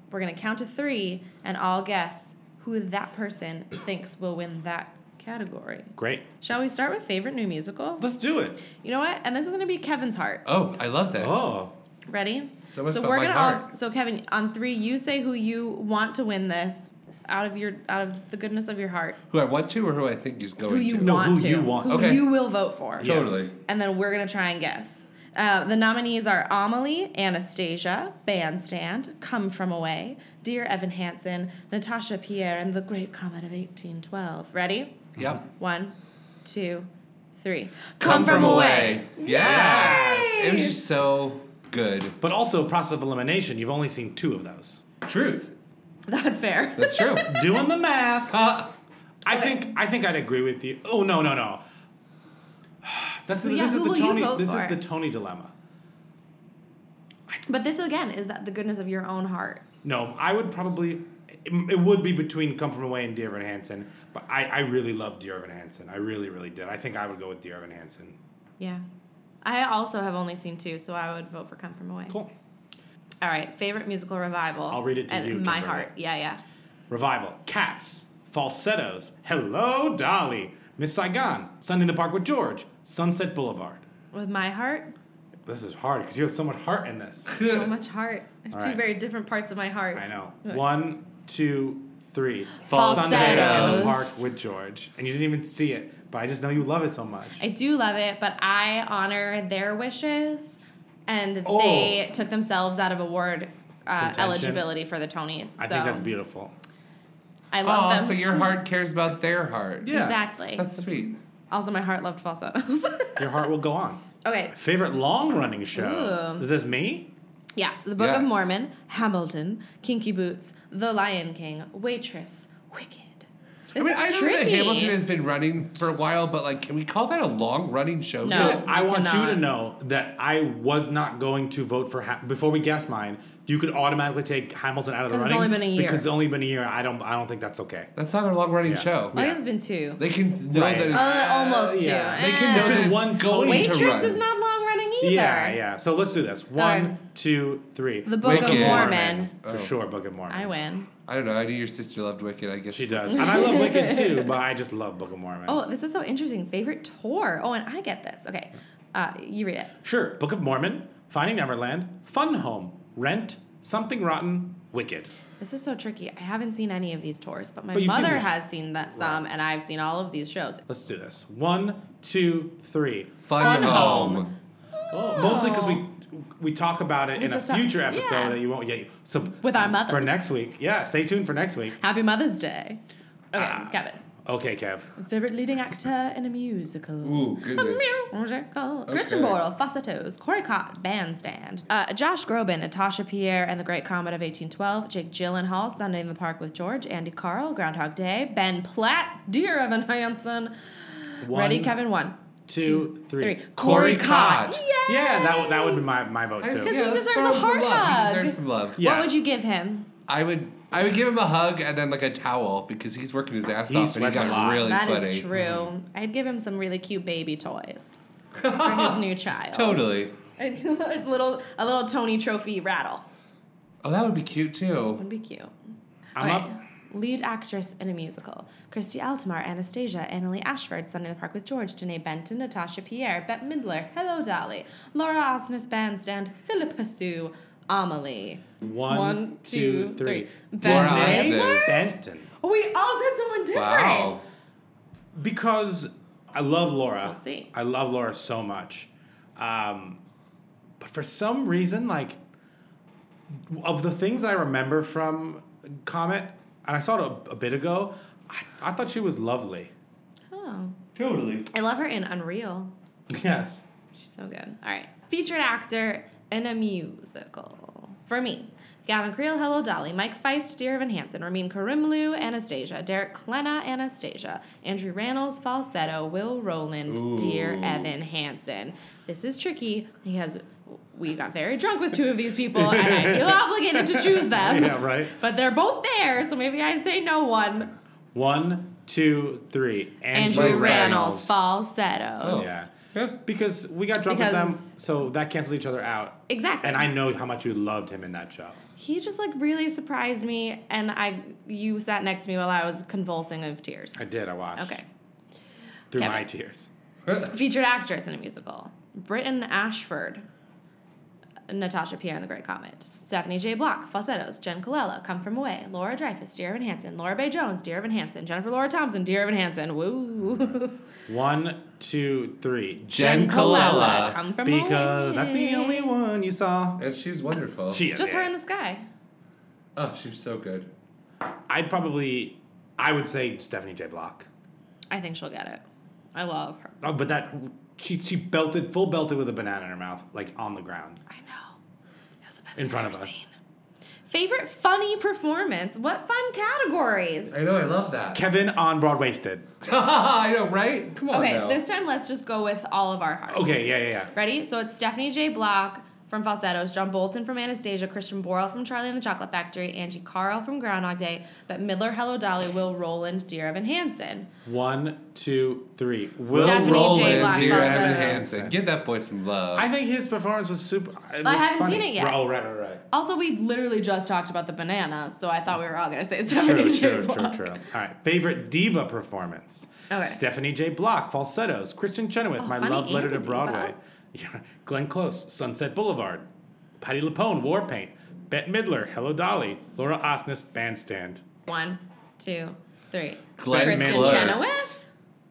We're going to count to three and all guess who that person thinks will win that category. Great. Shall we start with favorite new musical? Let's do it. You know what? And this is going to be Kevin's heart. Oh, I love this. Oh. Ready? So much so about we're my gonna heart. all so Kevin, on three, you say who you want to win this out of your out of the goodness of your heart. Who I want to or who I think is going Who you to? want who to. you want. Who Okay. you will vote for. Totally. And then we're gonna try and guess. Uh, the nominees are Amelie, Anastasia, Bandstand, Come From Away, Dear Evan Hansen, Natasha Pierre, and The Great Comet of eighteen twelve. Ready? Yep. One, two, three. Come, from, away. Yes. It was just so good. But also, process of elimination, you've only seen two of those. Truth. That's fair. That's true. Doing the math. Uh, I think I think I'd agree with you. Oh no no no. That's So, this yeah, is who the will you Tony. vote This for? is the Tony dilemma. But this again is that the goodness of your own heart. No, I would probably. It, it would be between Come From Away and Dear Evan Hansen, but I, I really love Dear Evan Hansen. I really really did. I think I would go with Dear Evan Hansen. Yeah. I also have only seen two, so I would vote for Come From Away. Cool. All right, favorite musical revival. I'll read it to and you, My Kimberly. heart. Yeah, yeah. Revival. Cats. Falsettos. Hello, Dolly. Miss Saigon. Sunday in the Park with George. Sunset Boulevard. With My heart, This is hard because you have so much heart in this. so much heart. I have All two right. very different parts of my heart. I know. What? One, two, three. Falsettos. Sunday in the Park with George. And you didn't even see it, but I just know you love it so much. I do love it, but I honor their wishes, and Oh. they took themselves out of award uh, Contention. eligibility for the Tonys. I so think that's beautiful. I love oh, them. so your heart cares about their heart. Yeah. Exactly. That's sweet. Also, my heart loved falsettos. Your heart will go on. Okay. Favorite long-running show? Ooh. Is this me? Yes, The Book of Yes. Mormon, Hamilton, Kinky Boots, The Lion King, Waitress, Wicked. This I mean, is I know tricky. that Hamilton has been running for a while, but like, can we call that a long-running show? No. So I you want you cannot. to know that I was not going to vote for ha- before we guess mine. You could automatically take Hamilton out of the 'Cause it's running only been a year. because it's only been a year. I don't. I don't think that's okay. That's not a long-running Yeah. show. I guess it's been two. They can know Right. that it's Uh, almost two. yeah. They can Eh. know There's that been it's one going Waitress to run. is not long running either. Yeah, yeah. So let's do this. One, Alright. two, three. The Book of Wicked. Mormon. For sure, Book of Mormon. I win. I don't know. I knew your sister loved Wicked. I guess She does, and I love Wicked too, but I just love Book of Mormon. Oh, this is so interesting. Favorite tour. Oh, and I get this. Okay. Uh, you read it. Sure. Book of Mormon, Finding Neverland, Fun Home, Rent, Something Rotten, Wicked. This is so tricky. I haven't seen any of these tours, but my But you've seen mother the- has seen that some, and I've seen all of these shows. Let's do this. One, two, three. Fun, Home. Oh, mostly because we we talk about it We in a just talk- future episode yeah. that you won't get. So With our mothers. for next week. Yeah, stay tuned for next week. Happy Mother's Day. Okay, Ah. Kevin. Okay, Kev. Favorite leading actor in a musical. Ooh, goodness. Musical. Okay. Christian Borle, Falsettos, Corey Cott, Bandstand. Uh, Josh Groban, Natasha Pierre and the Great Comet of eighteen twelve, Jake Gyllenhaal, Sunday in the Park with George, Andy Carl, Groundhog Day, Ben Platt, Dear Evan Hansen. One, Ready, Kevin? One. Two, three. three. Corey Corey Cott. Cott. Yeah, that would that would be my, my vote I too. just- Because Yeah, he let's deserves throw a him some heart love. He hug. deserves some love. Yeah. What would you give him? I would I would give him a hug and then like a towel because he's working his ass He off and he sweats a got lot. really That sweaty. is true. I'd give him some really cute baby toys for his new child. Totally. a little a little Tony Trophy rattle Oh, that would be cute too. would be cute. I'm Okay. up. Lead actress in a musical: Christy Altomare, Anastasia, Annalie Ashford, Sunday in the Park with George, Danae Benton, Natasha Pierre, Bette Midler, Hello Dolly, Laura Osnes Bandstand, Philippa Sue, Amelie. One, One, two, two, three. three. Laura Bette Osnes. Midler? Benton. Oh, we all said someone different. Wow. Because I love Laura. We'll see. I love Laura so much. Um, but for some reason, like, of the things I remember from Comet, and I saw it a, a bit ago, I, I thought she was lovely. Oh. Totally. I love her in Unreal. Yes. She's so good. All right. Featured actor in a musical. For me, Gavin Creel, Hello Dolly, Mike Feist, Dear Evan Hansen, Ramin Karimloo, Anastasia, Derek Klena, Anastasia, Andrew Rannells, Falsetto, Will Rowland, Ooh. Dear Evan Hansen. This is tricky because we got very drunk with two of these people, and I feel obligated to choose them. Yeah, right. But they're both there, so maybe I'd say no one. One, two, three. Andrew, Rannells, Falsettos. Oh. Yeah. Yeah. Because we got drunk with Because- them, so that canceled each other out. Exactly. And I know how much you loved him in that show. He just like really surprised me, and I you sat next to me while I was convulsing of tears. I did. I watched. Okay. Through Kevin. my tears. Featured actress in a musical: Britton Ashford, Natasha Pierre in The Great Comet, Stephanie J. Block, Falsettos, Jen Colella, Come From Away, Laura Dreyfus, Dear Evan Hansen, Laura Bae Jones, Dear Evan Hansen, Jennifer Laura Thompson, Dear Evan Hansen. Woo. One, two, three. Jen Jen Colella, Colella. Come From Because Away. that's the only one you saw. And she's wonderful. She It's is. just her yeah. in the sky. Oh, she's so good. I'd probably, I would say Stephanie J. Block. I think she'll get it. I love her. Oh, but that, she she belted, full belted with a banana in her mouth, like on the ground. I know. It was the best In I've front ever of us. seen. Favorite funny performance? What fun categories? I know, I love that. Kevin on Broadwasted. I know, right? Come on Okay, now. this time let's just go with all of our hearts. Okay, yeah, yeah, yeah. Ready? So it's Stephanie J. Block from Falsettos, John Bolton from Anastasia, Christian Borle from Charlie and the Chocolate Factory, Angie Carl from Groundhog Day, Bette Midler, Hello Dolly, Will Roland, Dear Evan Hansen. One, two, three. Will Stephanie J. Roland, Block Dear Falsettos. Evan Hansen. Give that boy some love. I think his performance was super. It I was haven't funny. seen it yet. Oh, right, right, right. Also, we literally just talked about the banana, so I thought we were all going to say Stephanie True, J. true, Block. true, true. All right. Favorite diva performance. Okay. Stephanie J. Block, Falsettos, Kristen Chenoweth, Oh, My funny Love Letter and to a diva. Broadway. Yeah. Glenn Close, Sunset Boulevard. Patti LuPone, War Paint. Bette Midler, Hello Dolly. Laura Osnes, Bandstand. One, two, three. Glenn Kristen Close. Chenoweth?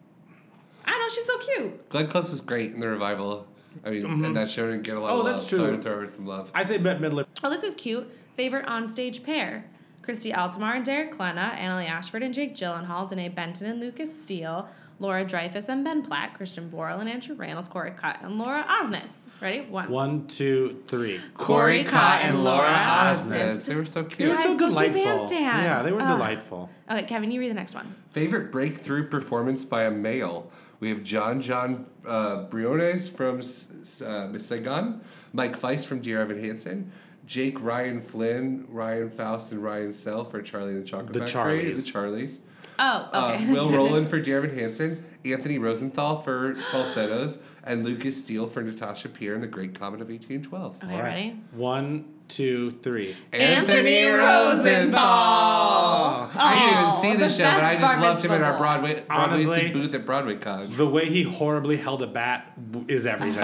I know, she's so cute. Glenn Close was great in the revival. I mean, Mhm. and that show didn't get a lot Oh, of love, that's so I true. had to throw her some love. I say Bette Midler. Oh, this is cute. Favorite onstage pair. Christy Altamar and Derek Klena, Annalie Ashford and Jake Gyllenhaal, Danae Benton and Lucas Steele, Laura Dreyfus and Ben Platt, Christian Borle and Andrew Rannells, Corey Cott and Laura Osnes. Ready? One. One, two, three. Corey Cott and Laura Osnes. Osnes. They were so They cute. were so Guys, go see delightful. Bandstand. Yeah, they were Ugh. delightful. Okay, Kevin, you read the next one. Favorite breakthrough performance by a male. We have John John uh, Briones from uh, Miss Saigon, Mike Feist from Dear Evan Hansen, Jake Ryan Flynn, Ryan Faust, and Ryan Sell for Charlie and the Chocolate The Factory. Charlies. The Charlies. Oh, okay. Uh, Will Roland for Dear Evan Hansen, Anthony Rosenthal for Falsettos, and Lucas Steele for Natasha Pierre in The Great Comet of eighteen twelve. Okay, All right. ready? One, two, three. Anthony Rosenthal! I didn't even see the the show, but I best just bar loved him in our mitzvah. Broadway, Broadway Honestly, booth at Broadway Con. The way he horribly held a bat w- is everything.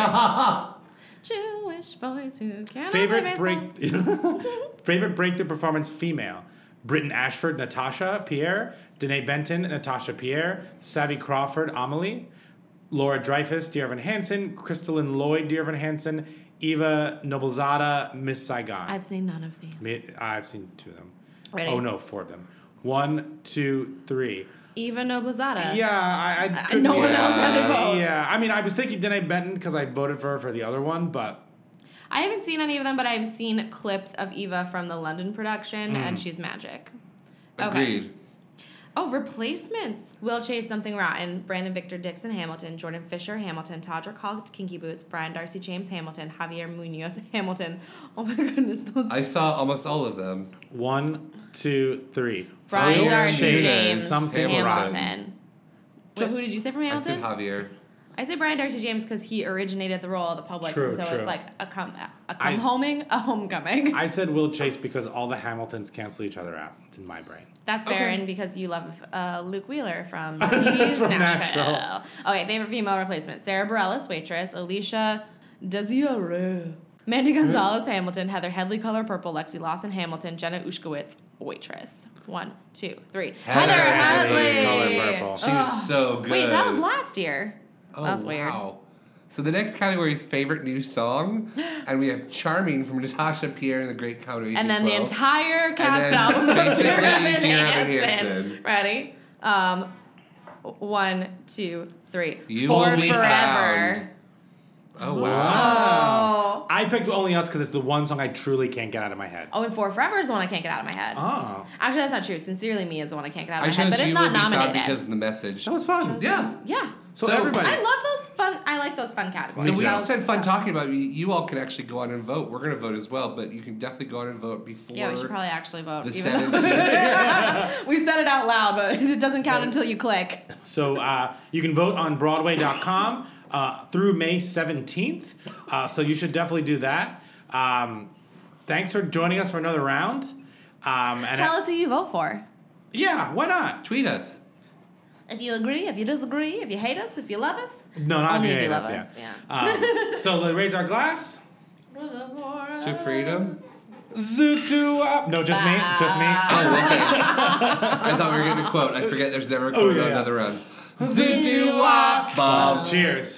Jewish boys who cannot Favorite play break, baseball. favorite breakthrough performance female. Britton Ashford, Natasha Pierre. Danae Benton, Natasha Pierre. Savvy Crawford, Amelie. Laura Dreyfus, Dear Evan Hansen. Crystalline Lloyd, Dear Evan Hansen. Eva Noblezada, Miss Saigon. I've seen none of these. Me- I've seen two of them. Ready? Oh no, four of them. One, two, three. Eva Noblezada. Yeah, I, I Uh, couldn't- no one yeah, else had to vote. Yeah, I mean, I was thinking Danae Benton because I voted for her for the other one, but I haven't seen any of them, but I've seen clips of Eva from the London production, Mm. and she's magic. Agreed. Oh, replacements. Will Chase, Something Rotten. Brandon Victor Dixon, Hamilton. Jordan Fisher, Hamilton. Todrick Hall, Kinky Boots. Brian Darcy James, Hamilton. Javier Munoz, Hamilton. Oh my goodness, those. I saw almost all of them. one, two, three. Brian Will Darcy Chase, James, Something Hamilton. Rotten. Wait, Just- who did you say from I said Hamilton? Javier. I say Brian Darcy James because he originated the role of the public, True, and so true. it's like a come a I come s- homing, a homecoming. I said Will Chase because all the Hamiltons cancel each other out in my brain. That's fair, Okay. and because you love uh, Luke Wheeler from T V's From Nashville. Nashville. Okay, favorite female replacement: Sarah Bareilles, waitress; Alicia Desiree; Mandy Gonzalez, Hamilton; Heather Headley, Color Purple; Lexi Lawson, Hamilton; Jenna Ushkowitz, waitress. One, two, three. Heather Heather, Headley, Headley. Color Purple. She was so good. Wait, that was last year. Oh, That's weird. wow. So the next category is favorite new song, and we have "Charming" from Natasha Pierre in The Great Comet of And then the eighteen twelve. entire cast then album of basically Dear Evan Dear Evan Hansen. Hansen. Ready? Um, one, two, three. You For Will Be Forever. Found. Oh wow! Oh. I picked Only Us because it's the one song I truly can't get out of my head. Oh, and For Forever is the one I can't get out of my head. Oh. Actually, that's not true. Sincerely Me is the one I can't get out I of my head, chose but it's "You not Will Be Found" nominated. because of the message. That was fun. Yeah. Yeah. So, So- everybody. I love those fun. I like those fun categories. So we That just was had fun fun. talking about it. You, you all can actually go on and vote. We're going to vote as well, but you can definitely go on and vote before. Yeah, we should probably actually vote. the even though- seventeenth. we said it out loud, but it doesn't count until you click. So uh, you can vote on Broadway dot com. uh, through May seventeenth. Uh, so you should definitely do that. Um, thanks for joining us for another round. Um, and Tell us who you vote for. Yeah, why not? Tweet us. If you agree, if you disagree, if you hate us, if you love us. No, not Only if you, if hate you us, love yeah. us. Yeah. Um, so let's raise our glass. To freedom. Zoot up. No, just me. Just me. Oh, okay. I thought we were getting a quote. I forget there's never a quote Oh, yeah. on another round. Zoot Bob. Cheers.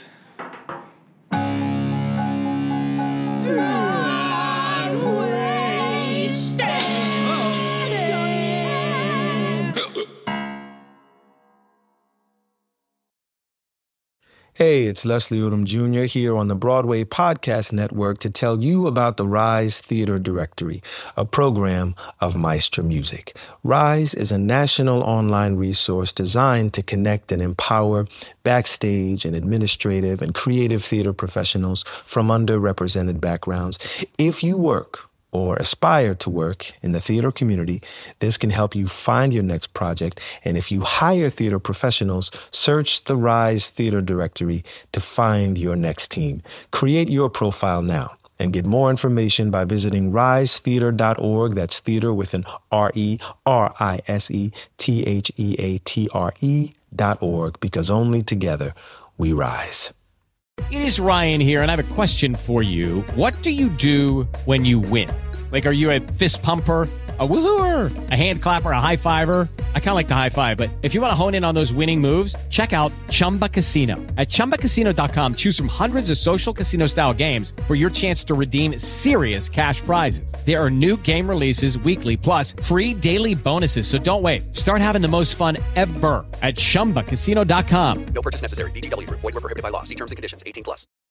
Hey, it's Leslie Odom Junior here on the Broadway Podcast Network to tell you about the Rise Theater Directory, a program of Maestro Music. Rise is a national online resource designed to connect and empower backstage and administrative and creative theater professionals from underrepresented backgrounds. If you work or aspire to work in the theater community, this can help you find your next project. And if you hire theater professionals, search the Rise Theater Directory to find your next team. Create your profile now and get more information by visiting rise theater dot org. That's theater with an R E R I S E T H E A T R E dot org, because only together we rise. It is Ryan here, and I have a question for you. What do you do when you win? Like, are you a fist pumper, a woohooer, a hand clapper, a high fiver? I kind of like the high five, but if you want to hone in on those winning moves, check out Chumba Casino. At chumba casino dot com, choose from hundreds of social casino style games for your chance to redeem serious cash prizes. There are new game releases weekly, plus free daily bonuses. So don't wait. Start having the most fun ever at chumba casino dot com. No purchase necessary. V G W Group. Void where prohibited by law. See terms and conditions. eighteen plus.